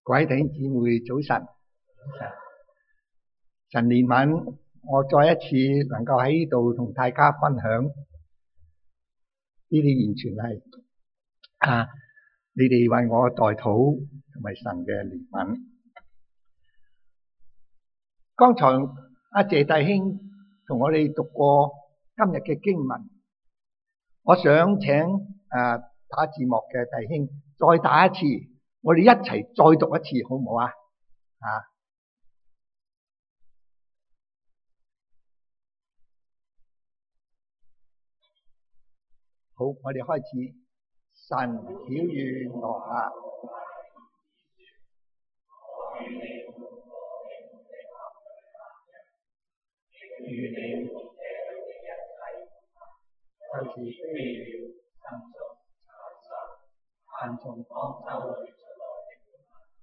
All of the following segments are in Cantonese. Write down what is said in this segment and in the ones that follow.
各位弟兄姊妹早晨，神憐憫我再一次能夠喺呢度同大家分享，呢啲完全係你哋為我代禱同埋神嘅憐憫。剛才阿謝弟兄同我哋讀過今日嘅經文，我想請打字幕嘅弟兄再打一次，我哋一齊再讀一次，好唔好啊？好，我哋開始。神曉諭挪亞，就是飛鳥、牲畜、凡從方舟裏出來的，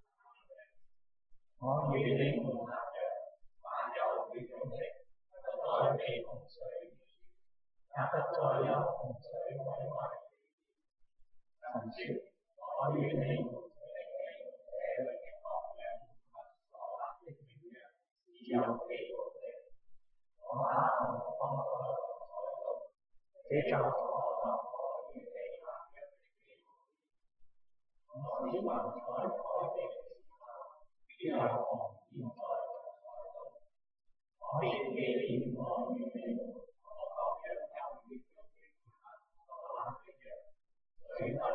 我與你們立約，凡有血肉的，不再被洪水，也不再有洪水毀壞。神說：我與你們訂定這裏的榜樣和所立的永約，只有記號的。我把紅放在雲彩中，這就是我與你立約的記號。我使雲彩開地的時候，必有紅焰在雲彩中。我必紀念我與你們和各樣有血肉的所立的約，水就在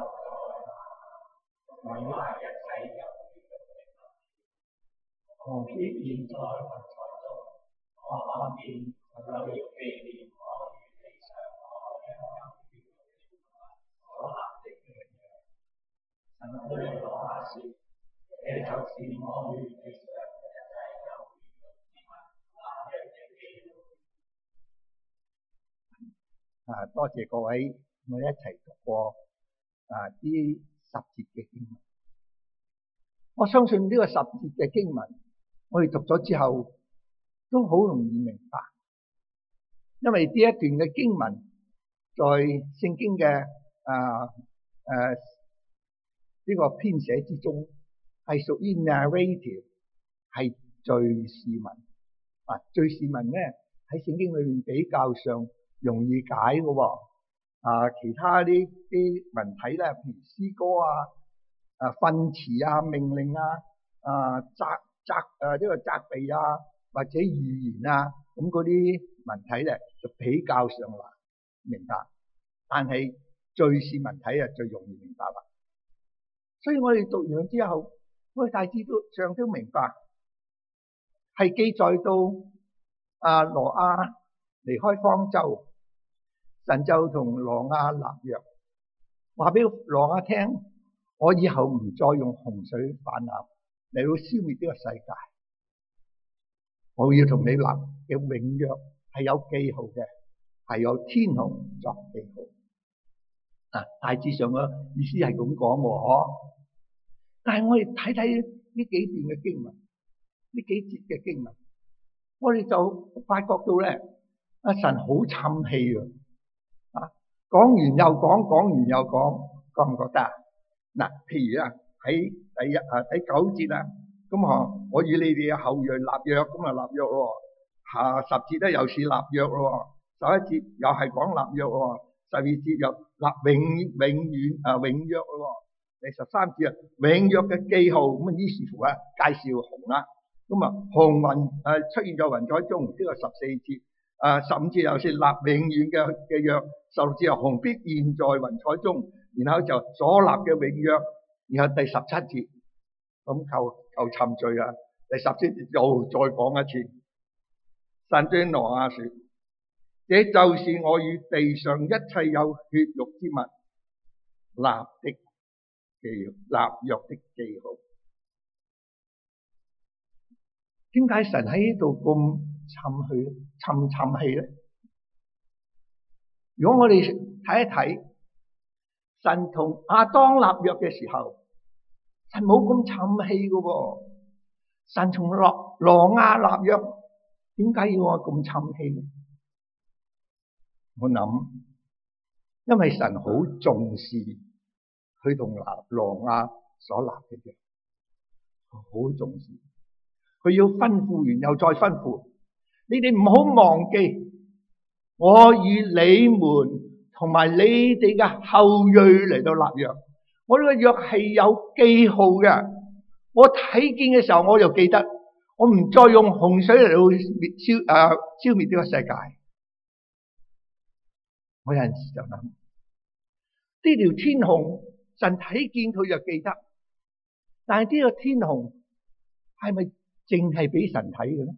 毀壞一切有血肉的物。我必現在雲彩中，我看見就有紀念我與地上各樣有血肉的物所立的約。神對挪亞說：這就是我與地上一切有血肉之物立約的記號。多謝各位，我哋一齊讀過呢10節嘅經文。我相信呢個10節嘅經文，我哋讀咗之後都好容易明白，因為呢一段嘅經文在聖經嘅呢個編寫之中係屬於 narrative， 係敘事文。敘事文咧喺聖經裏面比較上容易解嘅喎。其他啲文體咧，譬如詩歌訓詞命令呢個責備或者預言咁嗰啲文體咧就比較上難明白，但係敘事文體最容易明白啦。所以我哋讀完之後，我哋大致上都明白，係記載到挪亞離開方舟，神就同挪亞立約，話俾挪亞聽，我以後唔再用洪水泛濫嚟到消滅呢個世界，我要同你立嘅永約係有記號嘅，係有天虹作記號。大致上嘅意思係咁講喎。但係我哋睇睇呢幾段嘅經文，呢幾節嘅經文，我哋就發覺到咧，神好氹氣講完又講，講完又講，覺唔覺得啊？譬如喺第9節咁我與你哋嘅後裔立約，咁立約咯。10節咧又是立約咯，11節又係講立約咯，12節又立永約咯。第13節永約嘅記號，咁於是乎介紹紅啦，咁紅雲出現在雲彩中，呢個14節，15節又是立永遠嘅約，16節又紅必現在雲彩中，然後就所立嘅永約，然後第17節咁夠沉醉啦，第17節又再講一次，神對挪亞說：這就是我與地上一切有血肉之物立約的記號。點解神喺呢度咁沉氣咧？如果我哋睇一睇神同亞當立約嘅時候，神冇咁沉氣噶喎。神同挪亞立約，點解要我咁沉氣咧？我諗，因為神好重視佢同挪亞所立嘅約， 好重視。佢要吩咐完又再吩咐，你哋唔好忘記，我與你們同埋你哋嘅後裔嚟到立約。我呢個約係有記號嘅。我睇見嘅時候，我就記得，我唔再用洪水嚟到消滅呢個世界。我有陣時就諗，呢條天虹，神睇見佢就記得，但係呢個天虹係咪淨係俾神睇嘅咧？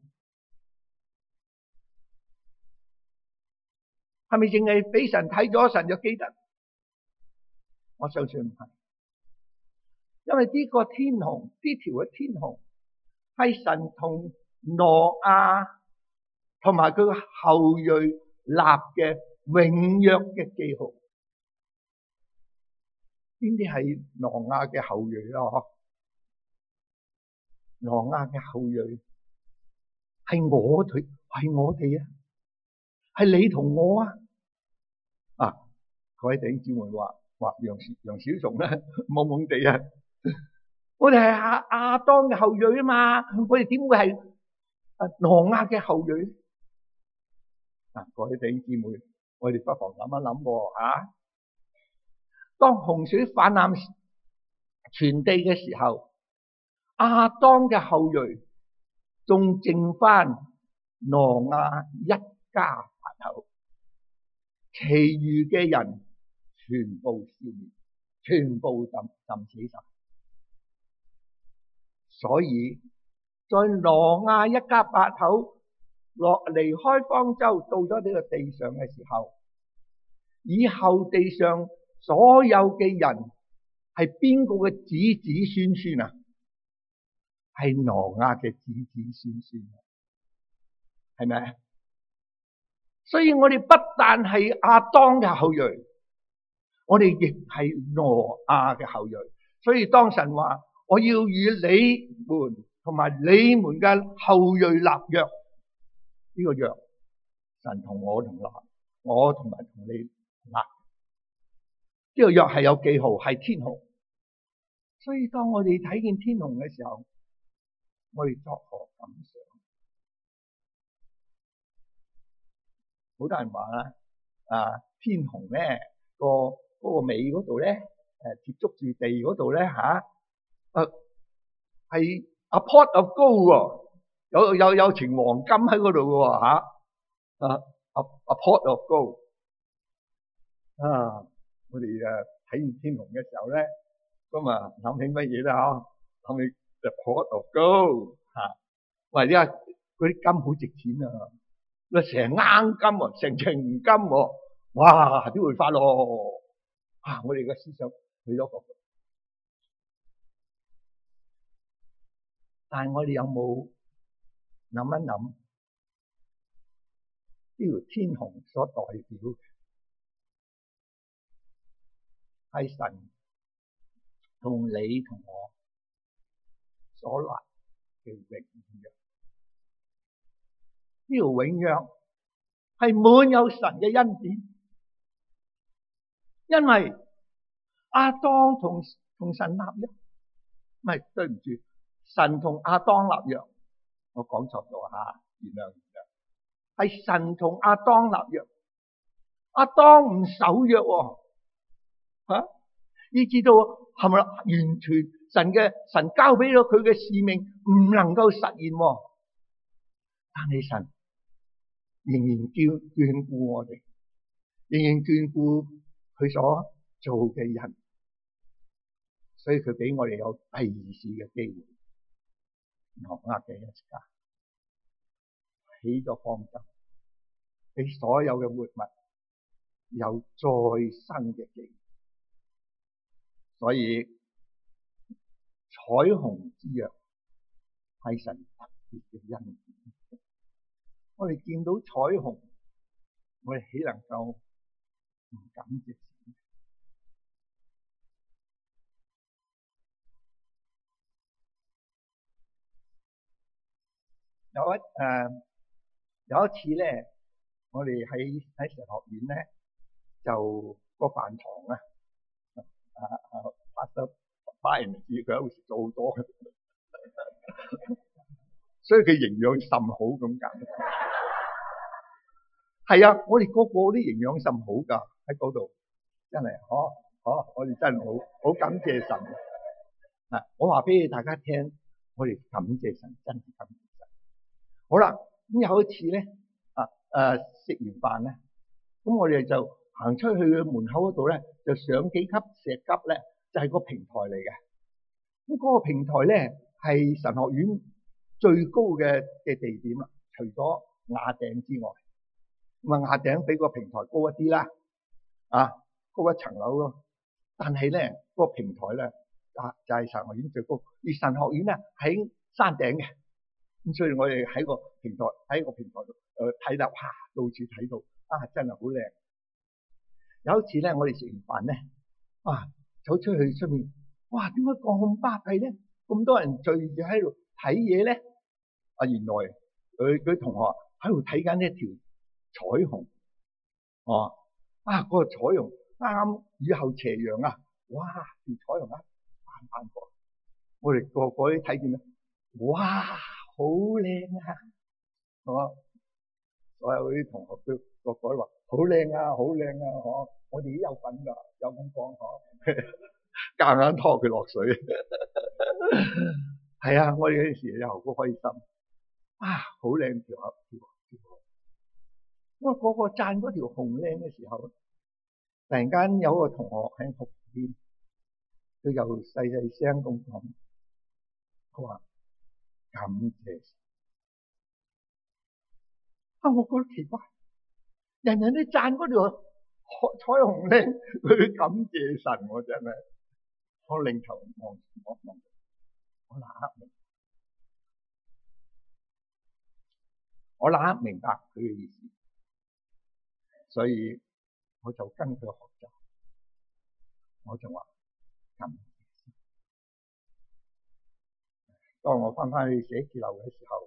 係咪淨係俾神睇咗，神就記得？我相信唔係，因為呢個天虹，呢條嘅天虹係神同挪亞同埋佢嘅後裔立嘅永約嘅記號。邊啲係挪亞嘅後裔啊？挪亞嘅後裔係我哋啊，係你同我啊！各位弟兄姊妹話楊小松咧懵懵地啊！我哋係亞當嘅後裔啊嘛，我哋點會係挪亞嘅後裔？各位弟兄姊妹，我哋不妨諗一諗啊！當洪水泛濫全地嘅時候，亞當嘅後裔仲剩翻挪亞一家8口，其餘嘅人全部消滅，全部浸死晒。所以在挪亞一家8口離開方舟，到咗呢個地上嘅時候，以後地上所有嘅人係邊個嘅子子孫孫啊？係挪亞嘅子子孫孫，係咪？所以我哋不但係亞當嘅後裔，我哋亦係挪亞嘅後裔。所以當神話我要與你們同埋你們嘅後裔立約，呢個約神同我同埋同你立。呢個約係有記號，係天虹。所以當我哋睇見天虹嘅時候，我哋作何感想？好多人話啦，天虹咧嗰個尾嗰度咧，接觸住地嗰度咧係 a pot of gold 喎，有情黃金喺嗰度嘅喎，a pot of gold 我哋睇完天虹嘅時候咧，咁諗起乜嘢咧？諗起 the pot of gold 喂，呢家嗰啲金好值錢啊！成罌金喎，成程金喎，哇！點會發咯？我哋嘅思想去咗嗰度，但係我哋有冇諗一諗呢條天虹所代表嘅係神同你同我所立嘅永約？呢條永約係滿有神嘅恩典，因為亞當同神立約，唔係，對唔住，神同亞當立約，我講錯咗吓，原諒，係神同亞當立約，亞當唔守約以至到係咪完全神交俾咗佢嘅使命唔能夠實現，但係神仍然眷顧我哋，仍然眷顧佢所做嘅人，所以佢俾我哋有第二次嘅機會。挪亞嘅一家起咗方舟，俾所有嘅活物有再生嘅機會。所以彩虹之約係神特別嘅恩典。我哋見到彩虹，我哋豈能夠唔感謝神？有一次咧，我哋喺神學院咧，就個飯堂發生發言，佢好似做好多嘅。 所以佢營養甚好咁解。係啊，我哋個個都營養甚好噶喺嗰度，真係我哋真係好感謝神啊！我話俾大家聽，我哋感謝神，真係感謝神。好啦，咁有一次咧，食完飯咧，咁我哋就行出去嘅門口嗰度咧，就上幾級石級咧，就係個平台嚟嘅。咁嗰個平台咧係神學院最高嘅地點啦，除咗瓦頂之外。咁瓦頂比個平台高一啲啦，高一層樓咯。但係咧，個平台咧就係神學院最高，而神學院咧喺山頂嘅。咁所以我哋喺個平台度睇到，到處睇到，真係好靚。有一次咧，我哋食完飯咧，走出去出面，點解咁巴閉咧？咁多人聚住喺度睇嘢咧？原來佢同學喺度睇緊一條彩虹，嗰個彩虹啱雨後斜陽條彩虹翻過，我哋個個都睇見啦，好靚啊！所有啲同學都個個都話好靚啊，好靚啊！我哋都有份噶，有咁講夾硬拖佢落水。係啊，我哋嗰陣時又好開心，好靚條河。我個個讚嗰條紅靚嘅時候，突然間有個同學喺旁邊，佢又細聲咁講，佢話感謝神。我覺得奇怪，人人都讚嗰條彩虹靚，佢感謝神，我真係，我擰頭望，我立刻明白佢嘅意思。所以我就跟佢學習，我就話感謝神。當我翻去寫字樓嘅時候，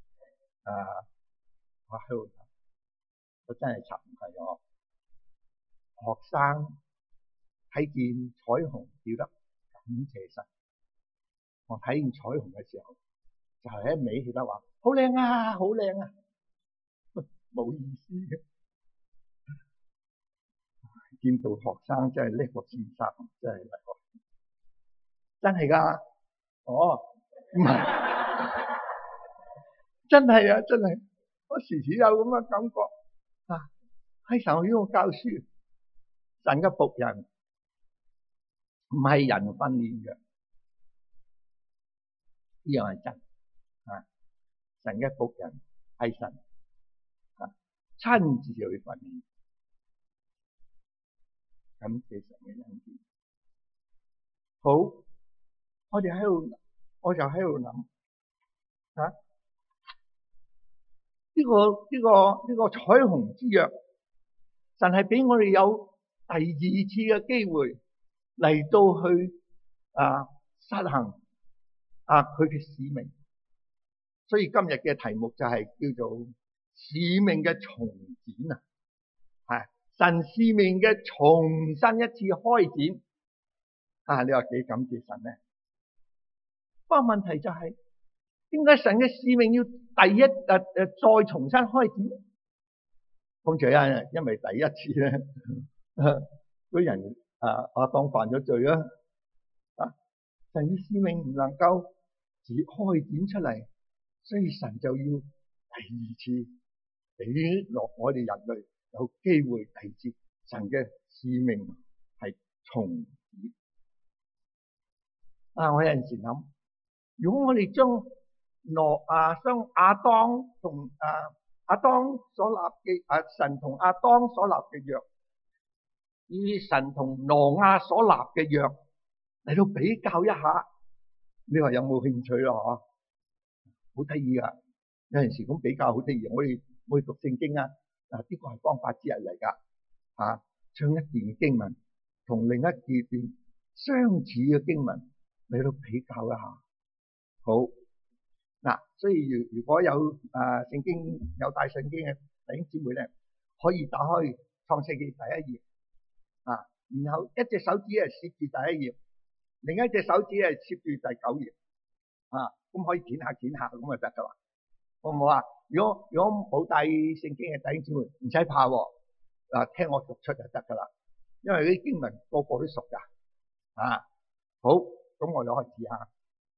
我喺度諗，我真係慚愧我學生睇見彩虹叫得感謝神。我睇見彩虹嘅時候，就係一味記得話好靚啊，好靚啊，冇意思嘅。見到學生真係叻過先生，真係叻過，真係噶，唔係，真係啊，真係，我時時有咁嘅感覺喺神學院度教書，神嘅僕人唔係人訓練嘅，呢樣係真神嘅僕人係神親自去訓練。感謝神嘅恩典。好，我就喺度諗呢個彩虹之約，神係俾我哋有第二次嘅機會嚟到去實行佢嘅使命。所以今日嘅題目就係叫做使命嘅重展神使命嘅重新一次開展。你話幾感謝神咧？不過問題就係點解神嘅使命要再重新開展？咁就因為第一次咧，嗰人亞當犯咗罪啦，神嘅使命唔能夠只開展出嚟，所以神就要第二次俾落我哋人類有機會第二次神嘅使命係重展。我有陣時諗，如果我哋將亞當同亞當所立嘅神同亞當所立嘅約，與神同挪亞所立嘅約嚟到比較一下，你話有冇興趣咯？好得意噶，有陣時咁比較好得意。我哋讀聖經呢個係方法之一嚟噶。將一段經文同另一段相似嘅經文嚟到比較一下。好所以如果有聖經有帶聖經嘅弟兄姊妹咧，可以打開創世記第一頁然後一隻手指係攝住第一頁，另一隻手指係攝住第9頁咁可以剪下咁就得噶啦，好唔好啊？如果冇帶聖經嘅弟兄姊妹，唔使怕喎，聽我讀出就得噶啦，因為啲經文個個都熟噶。好，咁我哋開始下。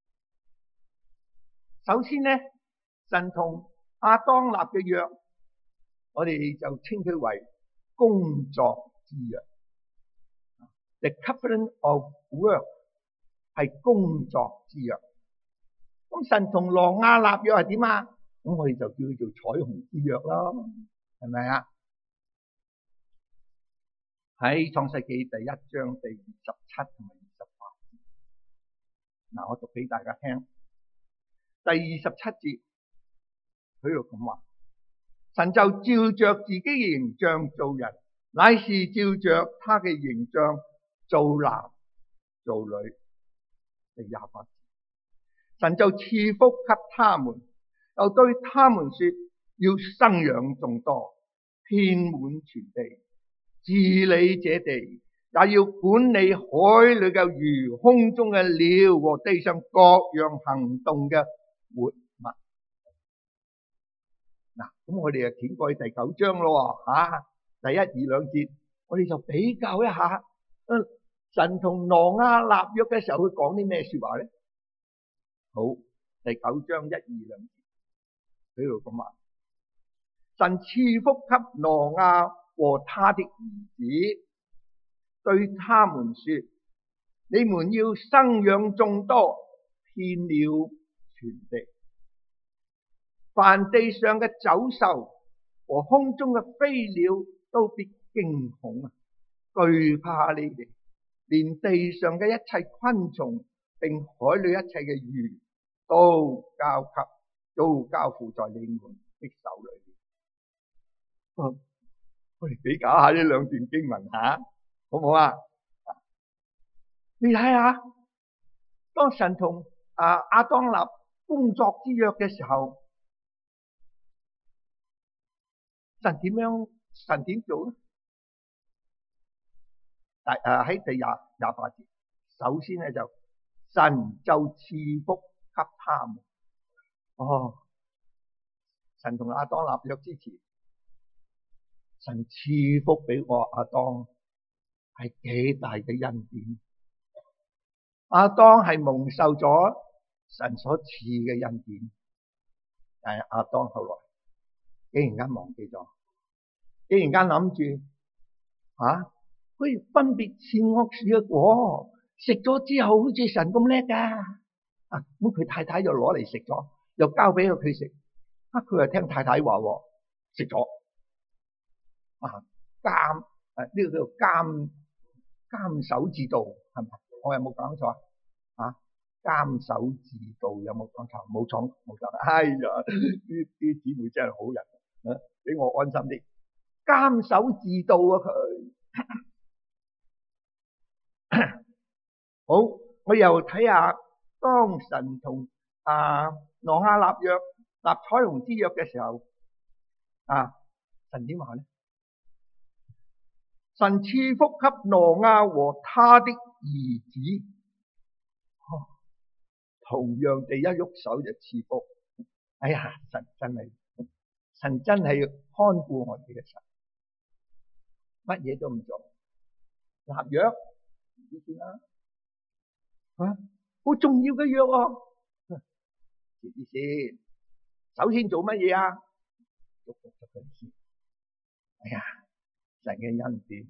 首先咧，神同亞當立嘅約，我哋就稱佢為工作之約。The covenant of work 係工作之約。咁神同挪亞立約係點啊？咁我哋就叫佢做彩虹之約咯，係咪啊？喺創世記第1章第27同埋28節，我讀俾大家聽。第27節，佢度咁話：神就照着自己嘅形象造人，乃是照着他嘅形象造男造女。第28節，神就賜福給他們，又對他們說：要生養眾多，遍滿全地，治理這地，也要管理海裏嘅魚、空中嘅鳥和地上各樣行動嘅活物。咁我哋就轉過去第9章咯。第1、2、2節，我哋就比較一下，神同挪亞立約嘅時候，佢講啲咩說話咧？好，第9章1、2、2節，佢度咁話：神賜福給挪亞和他的兒子，對他們說：你們要生養眾多，遍了全地。凡地上嘅走獸和空中嘅飛鳥都必驚恐懼怕你哋，連地上嘅一切昆蟲並海裏一切嘅魚都交付在你們的手裏邊。我哋比較下呢兩段經文吓，好唔好啊？你睇下，當神同亞當立工作之約嘅時候，神點做咧？喺第28節，首先咧就神就賜福給他們。神同亞當立約之前，神賜福俾亞當係幾大嘅恩典。亞當係蒙受咗神所賜嘅恩典，但係亞當後來竟然間忘記咗，竟然間諗住佢分別善惡樹嘅果，食咗之後好似神咁叻噶。咁佢太太就攞嚟食咗，又交俾佢食。佢又聽太太話，食咗。呢個叫做監守自盜，係咪？我有冇講錯啊？監守自盜有冇講錯？冇錯。哎呀，啲姊妹真係好人，俾我安心啲。監守自盜佢。好，我又睇下當神同挪亞立約、立彩虹之約嘅時候，神點話咧？神賜福給挪亞和他的兒子。同樣地一喐手就賜福。哎呀，神真係看顧我哋嘅神，乜嘢都唔做，立約呢啲啦，好重要嘅約喎。先，首先做乜嘢啊？祝福咗佢先。哎呀，神嘅恩典。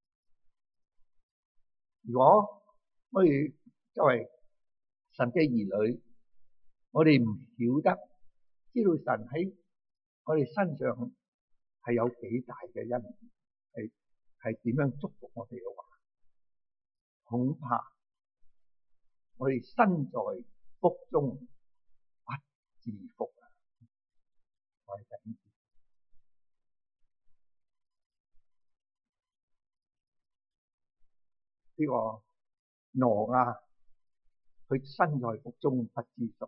如果我哋作為神嘅兒女，我哋唔曉得知道神喺我哋身上係有幾大嘅恩典，係點樣祝福我哋嘅話，恐怕我哋身在福中不知福啊！我哋等呢個挪亞，佢身在福中不知福；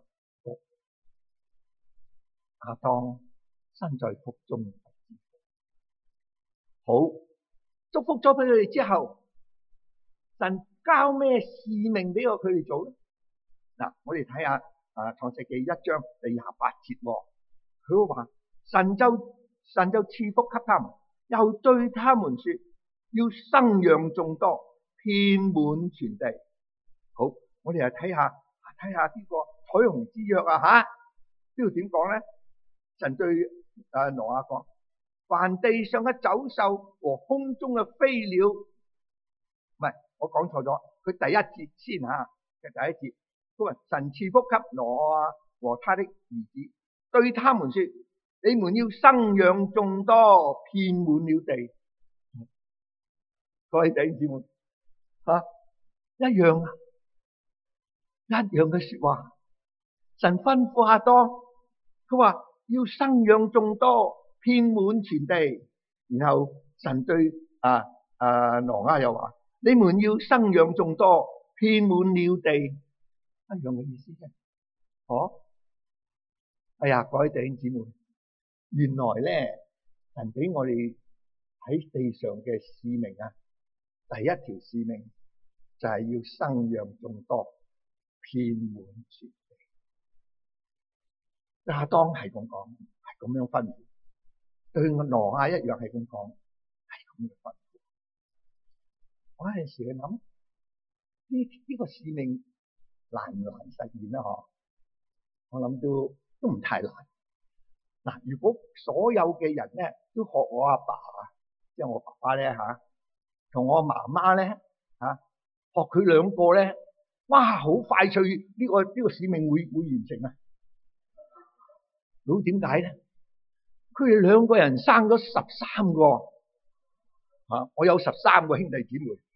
亞當身在福中不知福。好，祝福咗俾佢哋之後，神交咩使命俾佢哋做咧？我哋睇下創世記1章第28節，佢話神就賜福給他們，又對他們說，要生養眾多，遍滿全地。好，我哋又睇下呢個彩虹之約啊，呢度點講咧？神對挪亞講，凡地上嘅走獸和空中嘅飛鳥，唔係，我講錯咗，佢第一節先嘅第一節，佢話神賜福給挪亞和他的兒子，對他們說，你們要生養眾多，遍滿了地。各位弟兄姊妹，一樣嘅說話，神吩咐亞當，佢話要生養眾多，遍滿全地。然後神對挪亞又話，你們要生養眾多，遍滿了地，一樣嘅意思啫。哎呀，各位弟兄姊妹，原來咧，神俾我哋喺地上嘅使命第一條使命就係要生養眾多，遍滿全地。亞當係咁講，係咁樣吩咐，對挪亞一樣係咁講，係咁樣吩咐。我有陣時去諗呢個使命難唔難實現啦？我諗都唔太難。嗱，如果所有嘅人咧都學我阿爸，即係我爸爸咧同我媽媽咧學佢兩個咧，哇，好快脆呢個使命會完成啊！咁點解咧？佢哋兩個人生咗13個我有13個兄弟姊妹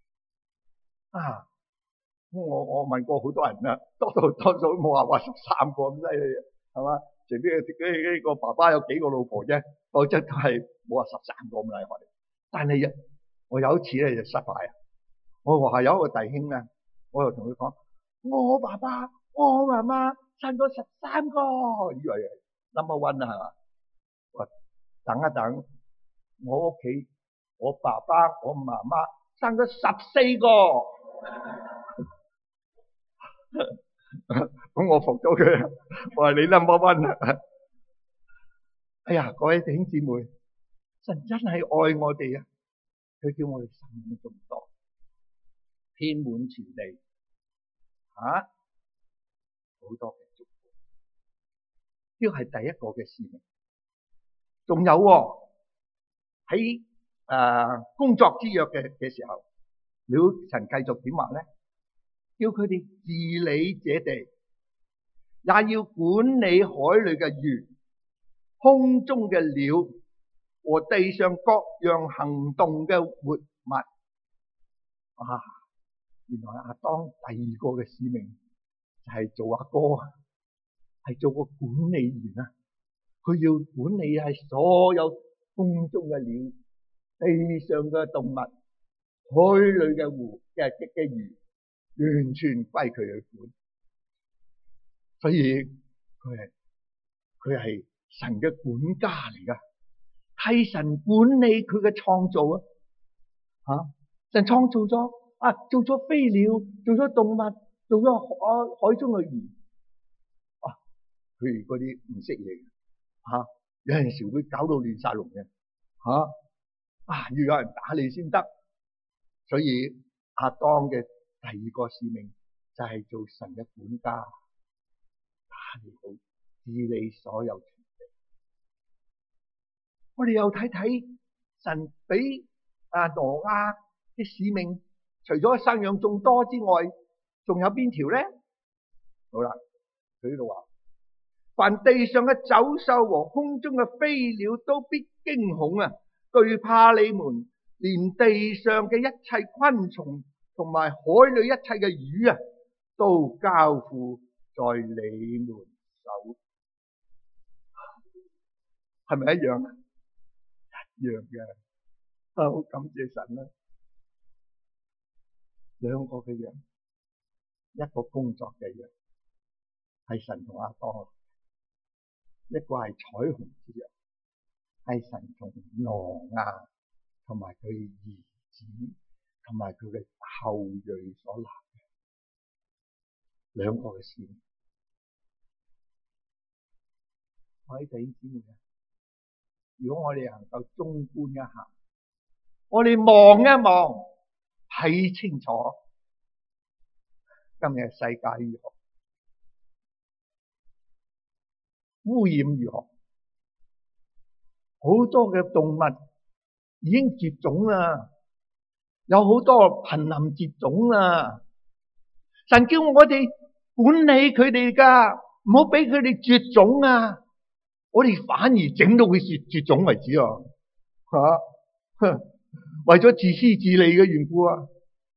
我問過好多人啦，多數都冇話13個咁犀利，係嘛？除非呢個爸爸有幾個老婆啫，否則都係冇話13個咁厲害。但係我有一次咧就失敗，我話有一個弟兄咧，我又同佢講，我爸爸我媽媽生咗13個，以為 number one 係嘛？喂，等一等，我屋企我爸爸我媽媽生咗14個。咁我服咗佢，我話你 number one。哎呀，各位弟兄姊妹，神真係愛我哋佢叫我哋生養眾多，遍滿全地，好多嘅祝福。呢個係第一個嘅使命。仲有喺工作之約嘅時候，神繼續點話咧？叫佢哋治理這地，也要管理海裏嘅魚、空中嘅鳥和地上各樣行動嘅活物。原來亞當第二個嘅使命就係做阿哥，係做個管理員佢要管理係所有空中嘅鳥、地上嘅動物、海裏嘅魚，完全歸佢去管。所以佢係神嘅管家嚟噶，替神管理佢嘅創造神創造咗做咗飛鳥，做咗動物，做咗海中嘅魚。佢嗰啲唔識嘢有陣時會搞到亂晒龍嘅要有人打理先得。所以亞當嘅第二個使命就係做神嘅管家，打理好治理所有全地。我哋又睇睇神俾挪亞嘅使命，除咗生養眾多之外，仲有邊條咧？好啦，佢呢度話，凡地上嘅走獸和空中嘅飛鳥都必驚恐懼怕你們，連地上嘅一切昆蟲同埋海裏一切嘅魚都交付在你們手。係咪一樣？一樣嘅。好感謝神兩個嘅約，一個工作嘅約，係神同亞當；一個係彩虹之約，係神同挪亞同埋佢兒子同埋佢嘅後裔所立嘅兩個嘅使命。 各位弟兄姊妹啊，如果我哋能夠綜觀一下，我哋望一望，睇清楚今日世界如何，污染如何，好多嘅動物已經絕種啦，有好多瀕臨絕種啦。神叫我哋管理佢哋噶，唔好俾佢哋絕種啊！我哋反而整到佢絕種為止啊！為咗自私自利嘅緣故啊！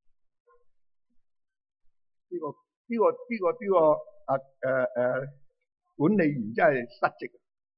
呢個管理員真係失職。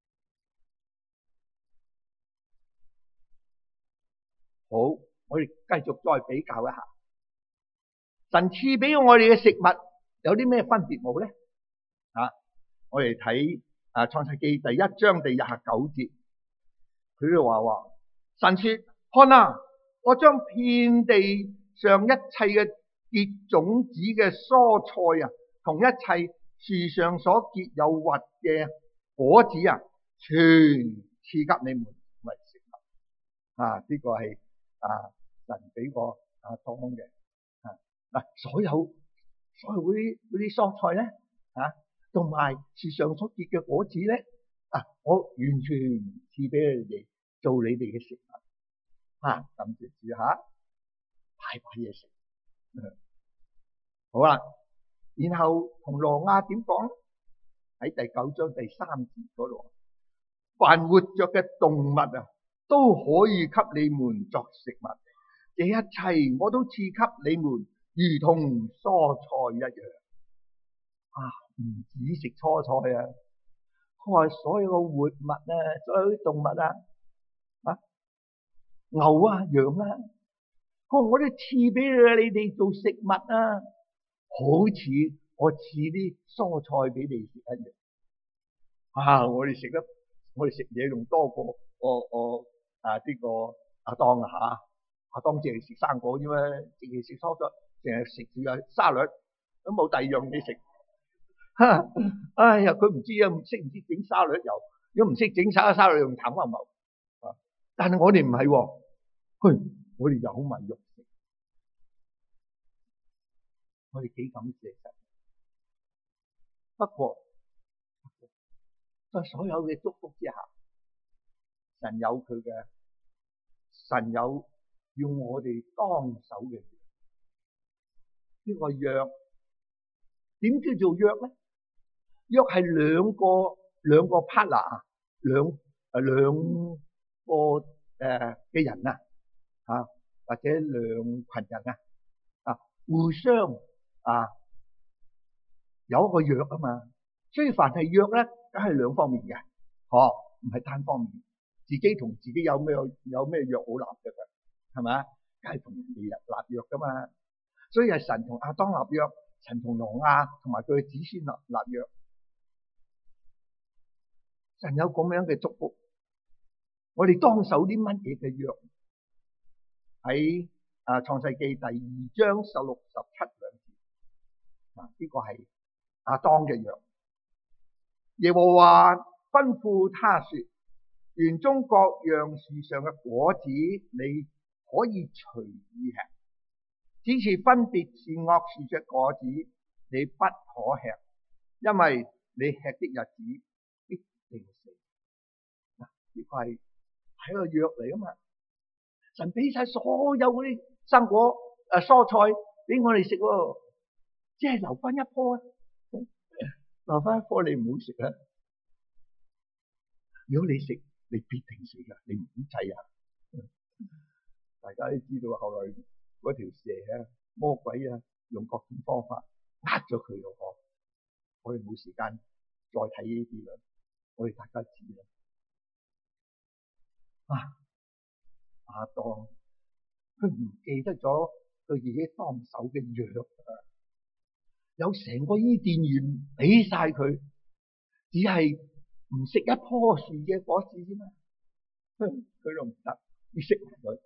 好，我哋繼續再比較一下，神賜俾我哋嘅食物有啲咩分別冇咧？我哋睇創世記第1章第29節，佢就話神說：看啊，我將遍地上一切嘅結種子嘅蔬菜啊，同一切樹上所結有核嘅果子啊，全賜給你們為食物。呢個係神俾個當嘅。所有嗰啲蔬菜咧，同埋樹上所結嘅果子咧，我完全賜俾你哋做你哋嘅食物。諗住派把嘢食。好啦，然後同挪亞點講？喺第9章第3節嗰度，凡活着嘅動物啊，都可以給你們作食物。這一切我都賜給你們，如同蔬菜一樣。唔止食蔬菜啊！佢話所有嘅活物啊，所有啲動物啊，牛啊、羊啊，佢話我都賜俾你哋做食物啊，好似我賜啲蔬菜俾你食一樣。我哋食嘢仲多過呢個亞當啊！亞當淨係食生果啫嘛，淨係食蔬菜，淨係食住沙律，都冇第二樣嘢食。哎呀，佢唔知整沙律油，如果唔識整沙律用淡翻冇。但係我哋唔係，我哋有米肉食，我哋幾感謝神。不過在所有嘅祝福之下，神有要我哋當守嘅約。呢個約點叫做約咧？約係兩個 partner 兩個嘅人或者兩群人互相有一個約啊嘛。所以凡係約咧，梗係兩方面嘅，唔係單方面。自己同自己有咩約好立嘅，係咪？梗係同人哋立約噶嘛。所以係神同亞當立約，神同挪亞同埋佢嘅子孫立約。神有咁樣嘅祝福，我哋當守啲乜嘢嘅約？喺創世記第2章16、17兩節，呢個係亞當嘅約。耶和華吩咐他說：園中各樣樹上嘅果子你可以隨意吃，只是分別善惡樹嘅果子你不可吃，因為你吃的日子必定死。呢個係個約嚟噶嘛？神俾晒所有嗰啲生果蔬菜俾我哋食，只係留翻一棵，留翻一棵你唔好食啊！如果你食，你必定死噶，你唔好制啊！大家都知道後來嗰條蛇魔鬼用各種方法呃咗佢咯。我哋冇時間再睇呢啲啦，我哋大家知啦。亞當佢唔記得咗佢自己當守嘅約有成個伊甸園俾晒佢，只係唔食一棵樹嘅果子啫嘛。佢都唔得，要食埋佢。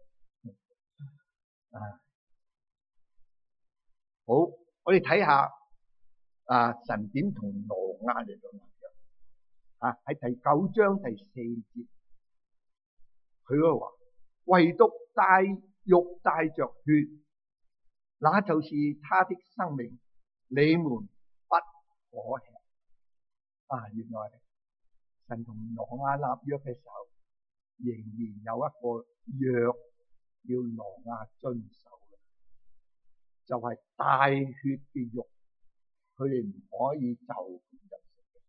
好，我哋睇下神點同挪亞嚟到立約。 喺第9章第4節，佢嗰度話：唯獨帶肉帶着血，那就是他的生命，你們不可吃。原來神同挪亞立約嘅時候，仍然有一個約要挪亞遵守嘅，就係帶血嘅肉，佢哋唔可以就咁食嘅，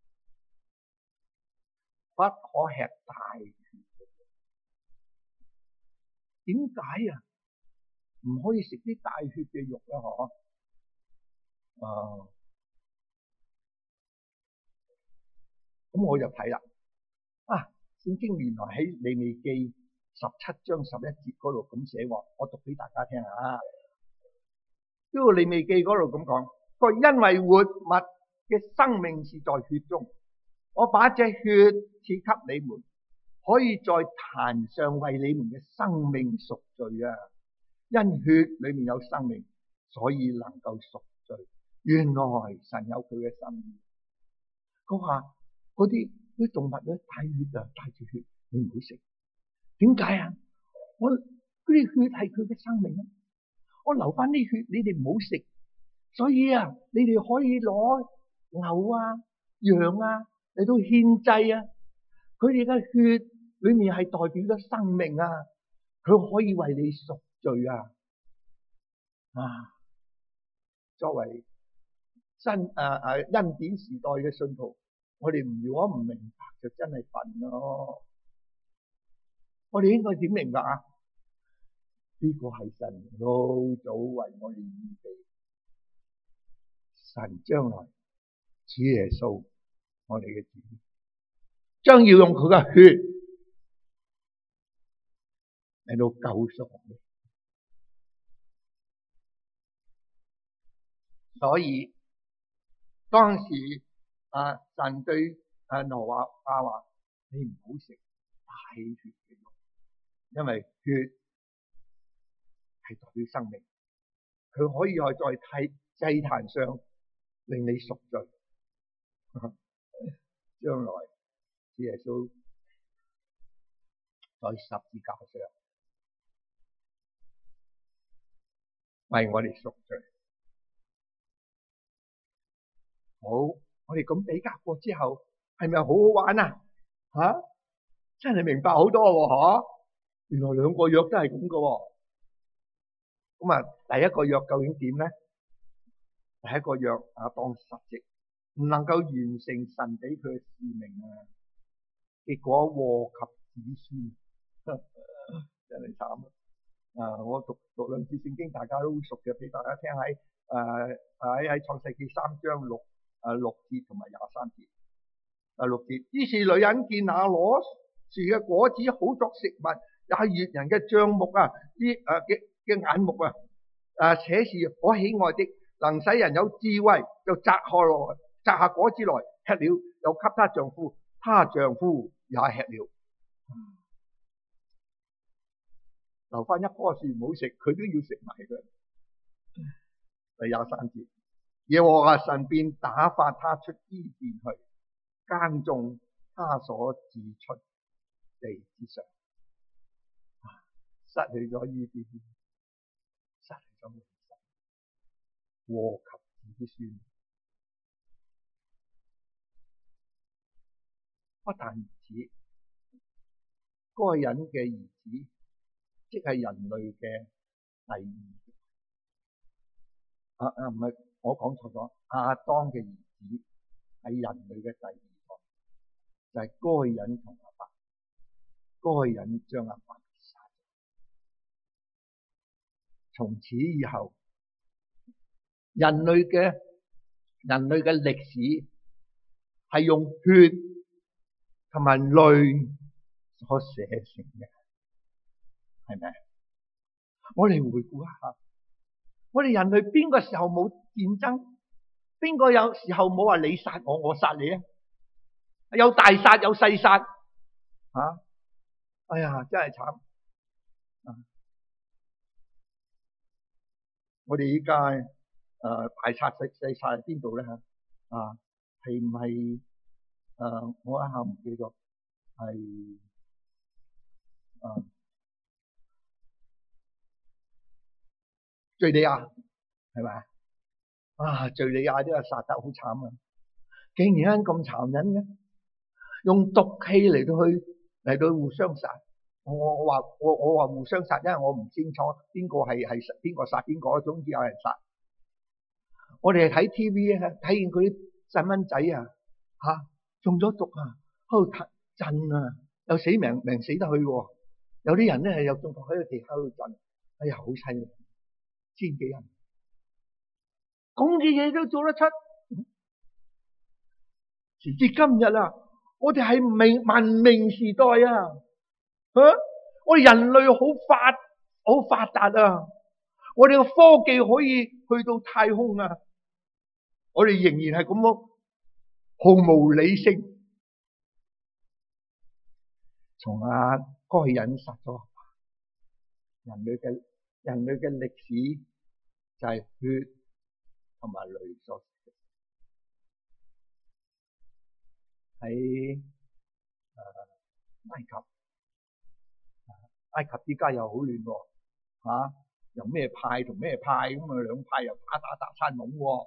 不可吃帶血嘅肉。點解啊？唔可以食啲帶血嘅肉咧？咁我就睇啦。聖經原來喺利未記17章11節嗰度咁寫喎，我讀俾大家聽下。呢個利未記嗰度咁講，佢因為活物嘅生命是在血中，我把這血賜給你們，可以在壇上為你們嘅生命贖罪啊！因血裏面有生命，所以能夠贖罪。原來神有佢嘅心意。佢話嗰啲動物咧帶血啊，帶住血，你唔好食。點解啊？我嗰啲血係佢嘅生命啊！我留翻啲血，你哋唔好食。所以啊，你哋可以攞牛啊、羊啊嚟到獻祭啊。佢哋嘅血裏面係代表咗生命啊，佢可以為你贖罪啊！作為恩典時代嘅信徒，我哋如果唔明白就真係笨咯。我哋應該點明白啊？呢個係神老早為我哋預備，神將來主耶穌我哋嘅主將要用佢嘅血嚟到救贖我哋。所以當時神對挪亞話：你唔好食帶血嘅肉，因為血係代表生命，佢可以在祭壇上令你贖罪。將來主耶穌在十字架上為我哋贖罪。好，我哋咁比較過之後，係咪好好玩啊？真係明白好多喎！原來兩個約都係咁噶。咁第一個約究竟點咧？第一個約當實際唔能夠完成神俾佢嘅使命啊，結果禍及子孫，真係慘啊！我讀兩次聖經，大家都熟嘅，俾大家聽喺創世記3章6節同埋23節。第6節，於是女人見那攞樹嘅果子好作食物，也係悅人嘅帳目嘅眼目且是可喜愛的，能使人有智慧，就摘下果子來吃了，又給她丈夫，她丈夫也吃了。留翻一棵樹唔好食，佢都要食埋佢。第23節，耶和華神便打發他出伊甸去耕種他所指出地之上。失去咗伊甸，失去咗永生，禍及子孫。不但如此，該隱嘅兒子，即係人類嘅第二，唔係，我講錯咗，亞當嘅兒子係人類嘅第二代，就係該隱同亞伯。該隱將亞伯殺咗，從此以後，人類嘅歷史係用血同埋淚所寫成嘅，係咪？我哋回顧一下，我哋人類邊個時候冇戰爭？邊個有時候冇話你殺我，我殺你啊？有大殺有細殺，哎呀，真係慘！我哋依家大殺細殺喺邊度咧？係唔係我一下唔記得係敘利亞係咪啊？敘利亞都係殺得好慘啊！竟然咁殘忍嘅，用毒氣嚟到互相殺。我話互相殺，因為我唔清楚邊個係邊個殺邊個，總之有人殺。我哋係睇 TV 啊，睇見佢啲細蚊仔啊中咗毒啊，喺度震啊，又死命死得去喎。有啲人咧又中毒喺個地下度震，哎呀好犀利，千幾人咁嘅嘢都做得出。時至今日啊，我哋係文明時代啊，我哋人類好發達啊，我哋嘅科技可以去到太空啊，我哋仍然係咁樣毫無理性。從該隱殺咗人類嘅歷史就係血同埋淚所喺埃及依家又好亂喎，又咩派同咩派咁啊，兩派又打山窿喎，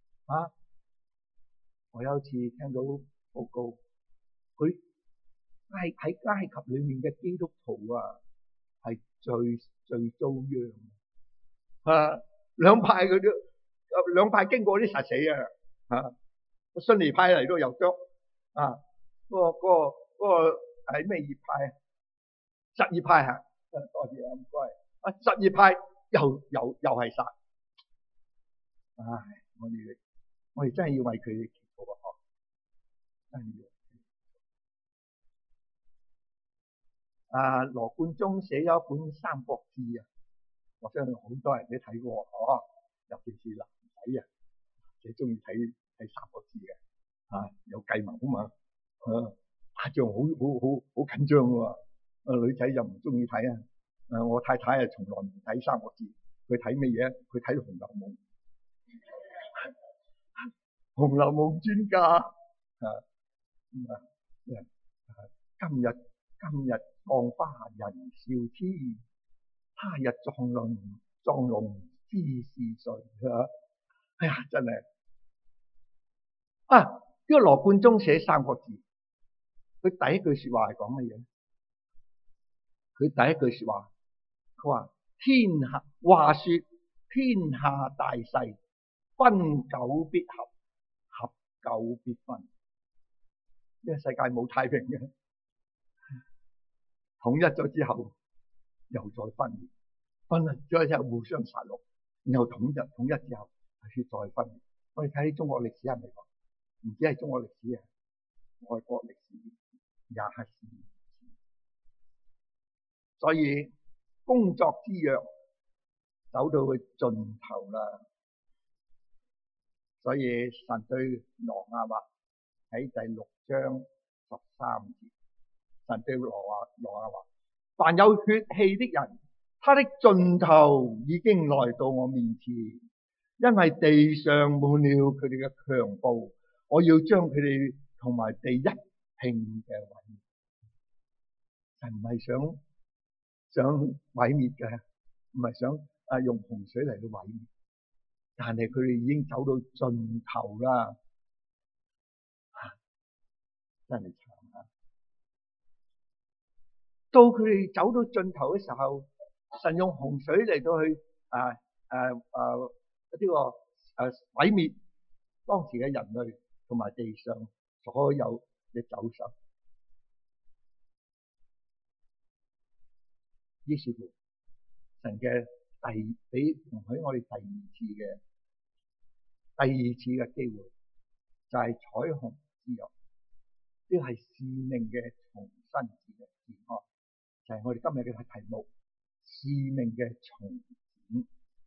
我有一次聽到報告，佢喺埃及裏面嘅基督徒啊，係最遭殃兩派佢都兩派經過啲實死啊，遜尼派嚟到又捉嗰個係咩葉派啊？什葉派啊，多謝唔該。什葉派又係殺，我哋真係要為佢哋祈禱啊！真係要。羅貫中寫咗一本《三國志》啊，我相信好多人都睇過，尤其是男仔最中意睇《三國志》嘅，有計謀啊嘛，打仗好緊張喎。女仔就唔中意睇啊！我太太從來唔睇《三國志》，佢睇乜嘢？佢睇《紅樓夢》，《紅樓夢》專家今日放花人笑痴，他日撞龍知是誰哎呀，真係呢個羅貫中寫《三國志》，佢第一句說話係講乜嘢？佢第一句說話，佢話話說天下大勢，分久必合，合久必分。呢個世界冇太平嘅，統一咗之後又再分裂，分咗之後互相殺戮，然後統一之後係再分裂。我哋睇中國歷史係咪講？唔止係中國歷史啊，外國歷史也係。所以工作之約走到去盡頭啦。所以神對挪亞話喺第6章13節，神對挪亞話：凡有血氣的人，他的盡頭已經來到我面前，因為地上滿了佢哋嘅強暴，我要將佢哋同埋地一併嘅毀滅。神唔係想毀滅嘅，唔係想用洪水嚟到毀滅，但係佢哋已經走到盡頭啦，真係慘啊！到佢哋走到盡頭嘅時候，神用洪水嚟到去呢個毀滅當時嘅人類同埋地上所有嘅走獸。於是乎，神嘅俾容許我哋第二次嘅機會，就係彩虹之約。呢個係使命嘅重新展開，就係我哋今日嘅題目：使命嘅重展。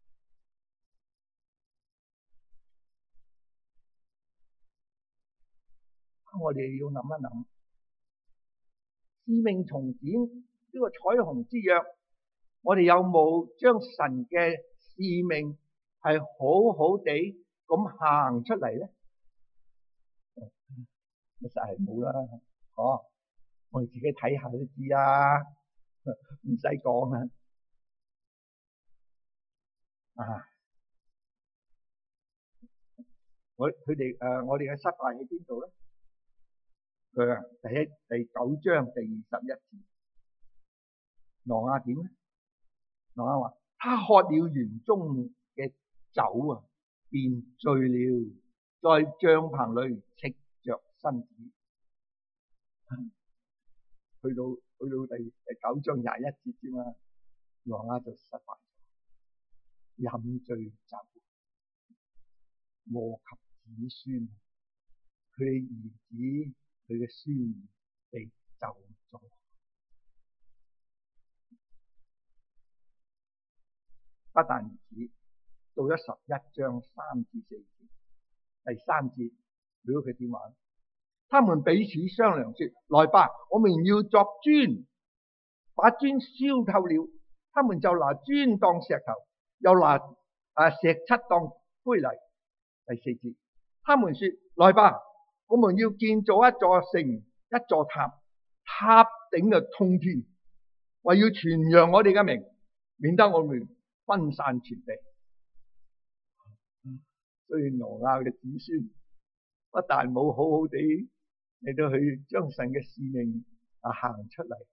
我哋要諗一諗，使命重展。呢個彩虹之約，我哋有冇將神嘅使命係好好地咁行出嚟咧？ 實係冇啦。我哋自己睇下都知啦，唔使講啦。我哋嘅失敗喺邊度咧？佢啊，第9章第21節，挪亞點咧？挪亞話：他喝了園中嘅酒啊，便醉了，在帳棚裏赤着身子。去到第9章21節啫嘛，挪亞就失敗，飲醉酒，禍及子孫，佢嘅兒子、佢嘅孫被咒詛。不但如此，到咗11章3至4節，第3節，如果佢點話？他們彼此商量說：來吧，我們要作磚，把磚燒透了，他們就拿磚當石頭，又拿石漆當灰泥。第4節，他們說：來吧，我們要建造一座城，一座塔，塔頂就通天，為要傳揚我哋嘅名，免得我們分散全地。所以挪亞嘅子孫不但冇好好地嚟到去將神嘅使命行出嚟，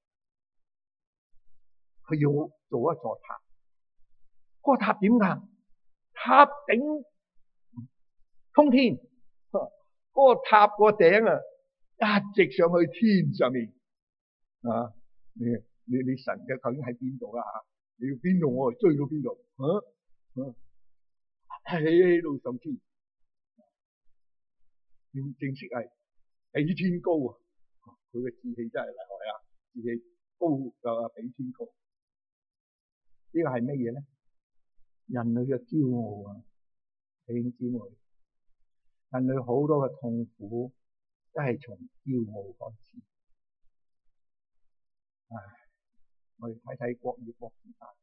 佢要做一座塔。嗰個塔點㗎？塔頂通天，嗰個塔個頂一直上去天上面啊！你神嘅究竟喺邊度啊？你要邊度我就追到邊度，起到上天，正式係比天高啊！佢嘅志氣真係厲害啊！志氣高就比天高。呢個係乜嘢咧？人類嘅驕傲啊！弟兄姊妹，人類好多嘅痛苦都係從驕傲開始。我哋睇睇國與國之間，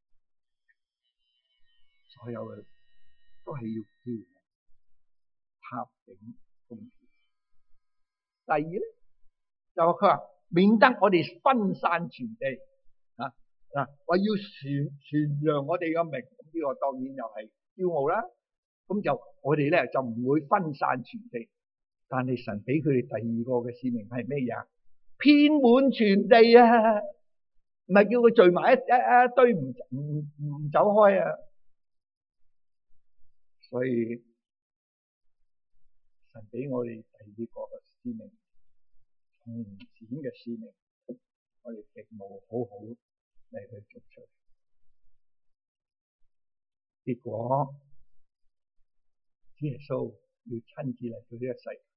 所有嘅都係要驕傲，塔頂通天。第二咧，就佢話免得我哋分散全地話要傳揚我哋嘅名，呢個當然又係驕傲啦。咁就我哋咧就唔會分散全地，但係神俾佢哋第二個嘅使命係咩嘢？遍滿全地啊！唔係叫佢聚埋一堆唔走開啊！所以神俾我哋第二個嘅使命，從前嘅使命，我哋亦冇好好嚟去做出。結果主耶穌要親自嚟到呢個世界，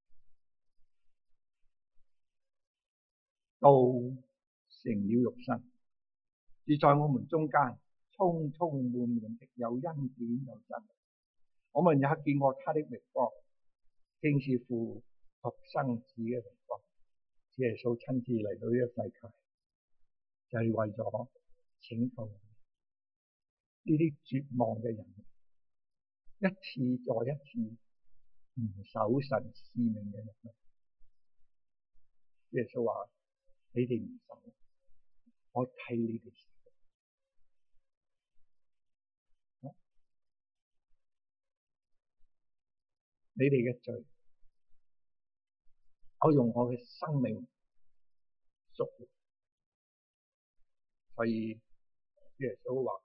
道成了肉身，住在我們中間，充充滿滿的有恩典有真理。我們也見過他的榮光，正是父獨生子嘅榮光。主耶穌親自嚟到呢個世界，就係為咗拯救呢啲絕望嘅人，一次再一次唔守神使命嘅人。主耶穌話：你哋唔守，我替你哋守。你哋嘅罪，我用我嘅生命贖回。所以主耶穌話：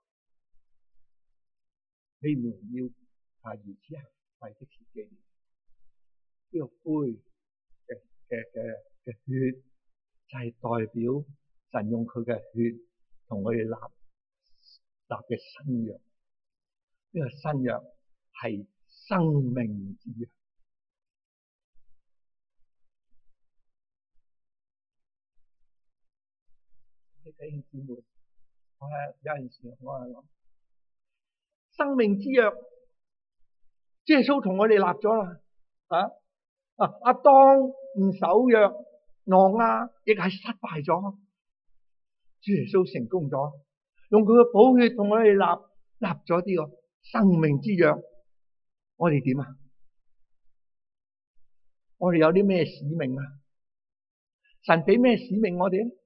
你們要如此行，為的是紀念呢個杯嘅血，就係代表神用佢嘅血同我哋立嘅新約。呢個新約係生命之約。弟兄姊妹，有陣時我係諗，生命之約，主耶穌同我哋立咗啦。阿當唔守約，挪亞亦係失敗咗。主耶穌成功咗，用佢嘅寶血同我哋立咗呢個生命之約。我哋點啊？我哋有啲咩使命啊？ 神俾咩使命我哋咧？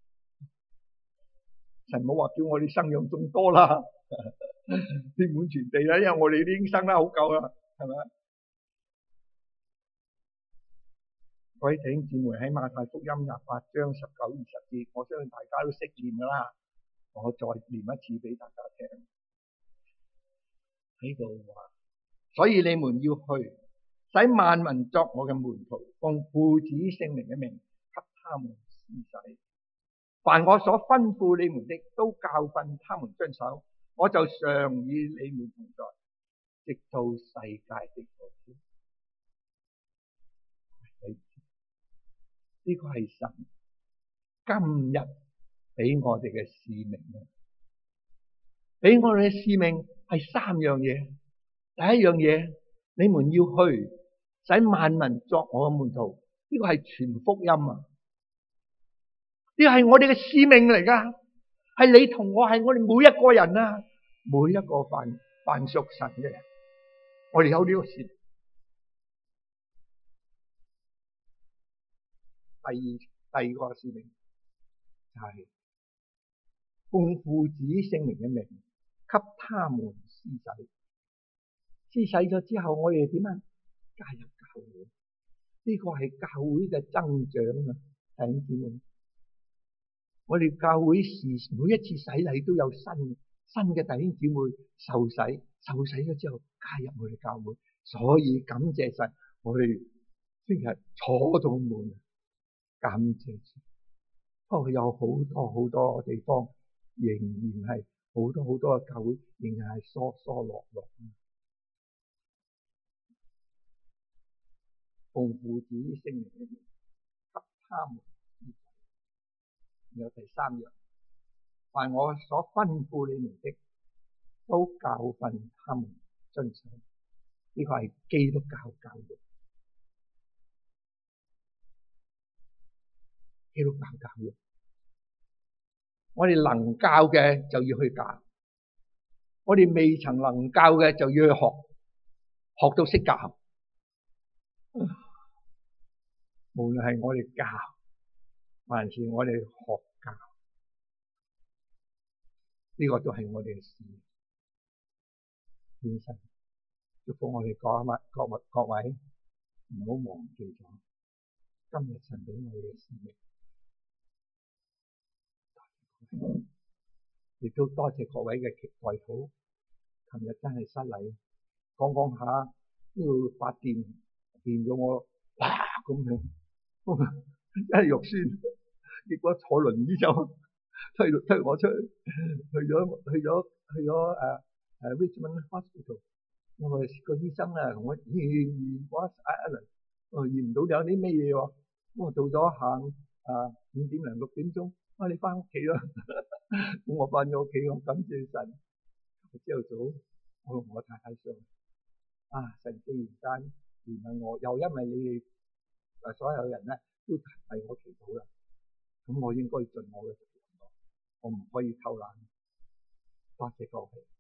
神冇話叫我哋生養眾多啦，遍滿全地啦，因為我哋已經生得好夠啦，係咪啊？各位弟兄姊妹，喺馬太福音28章19、20節，我相信大家都識念噶啦，我再念一次俾大家聽。喺度話，所以你們要去，使萬民作我嘅門徒，奉父子聖靈嘅名，給他們施洗。凡我所吩咐你們的，都教訓他們遵守。我就常與你們同在，直到世界的末了。呢個係神今日俾我哋嘅使命啊！俾我哋嘅使命係3樣嘢。第一樣嘢，你們要去，使萬民作我嘅門徒。呢個係傳福音啊！呢個係我哋嘅使命嚟噶，係你同我，係我哋每一個人啊，每一個凡屬神嘅人，我哋有呢個使命。第二個使命就係奉父子聖靈嘅名，給他們施洗。施洗咗之後，我哋點啊？加入教會。呢個係教會嘅增長啊！弟兄姊妹，我哋教會每一次洗禮都有新嘅弟兄姊妹受洗咗之後加入我哋教會，所以感謝神，我哋今日坐到滿。感謝主，不過有好多地方仍然係好多嘅教會仍然係疏落。奉父子聖靈嘅名，給他們施洗。有第三樣，凡我所吩咐你們的，都教訓他們遵守。呢個係基督教教育。基督教教育，我哋能教嘅就要去教，我哋未曾能教嘅就要去學到識教。無論係我哋教，還是我哋學教，呢個都係我哋嘅事。願神祝福我哋各位，唔好忘記咗今日神俾我哋嘅使命。亦都多謝各位嘅代禱。琴日真係失禮，講下呢度發電咗我，哇咁樣，一係肉酸，結果坐輪椅就推我出去咗Richmond Hospital。我個醫生啊同我驗過一輪，驗唔到有啲咩嘢喎。我到咗下午5點零6點鐘，你翻屋企啦。咁我翻咗屋企，我感謝神。朝頭早我同我太太上，神既然間憐憫我，又因為你哋所有人咧都為我祈禱啦，咁我應該盡我嘅責任，我唔可以偷懶。多謝各位。